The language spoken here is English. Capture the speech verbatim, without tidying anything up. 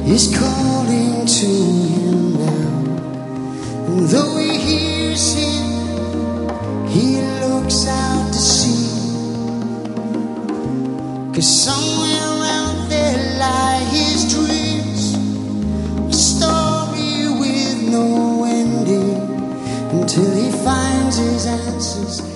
is calling to him now. And though he hears him, he looks out to sea. 'Cause somewhere out there lie his dreams, a story with no ending, until he finds his answers